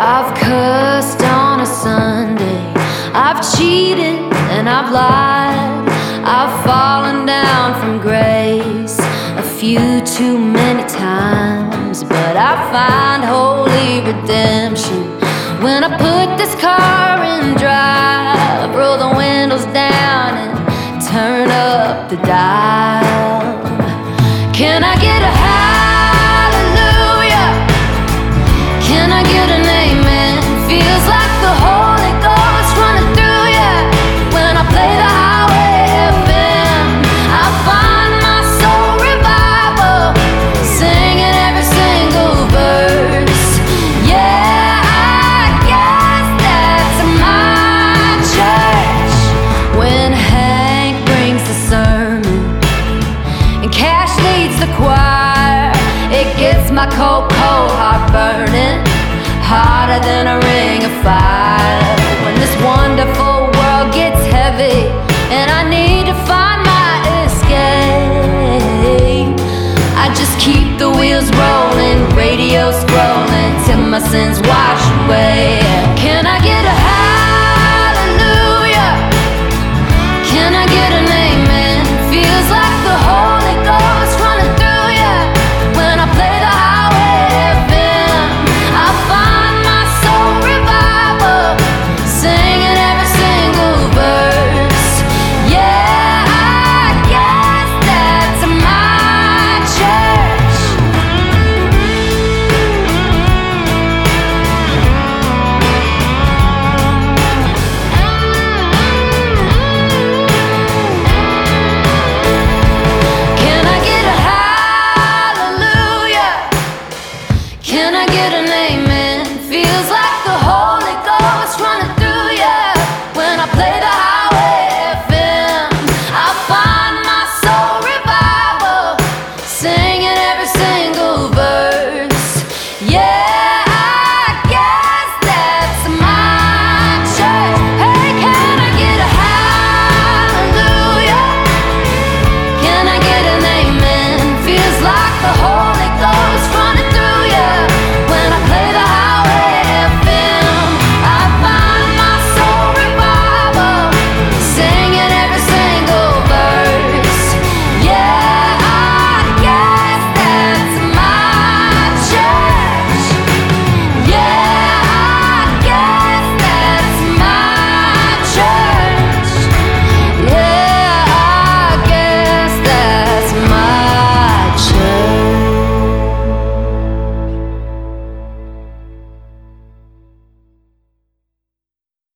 I've cursed on a Sunday, I've cheated and I've lied, I've fallen down from grace a few too many times. But I find holy redemption when I put this car in drive, roll the windows down and turn up the dial. Can I get a hallelujah? Can I get an amen? Feels like the Holy Ghost running through ya when I play the highway FM. I find my soul revival, singing every single verse. Yeah, I guess that's my church. When Hank brings the sermon and Cash leads the choir, it gets my cold heart burning hotter than a ring of fire. When this wonderful world gets heavy and I need to find my escape, I just keep the wheels rolling, radio scrolling till my sins wash away.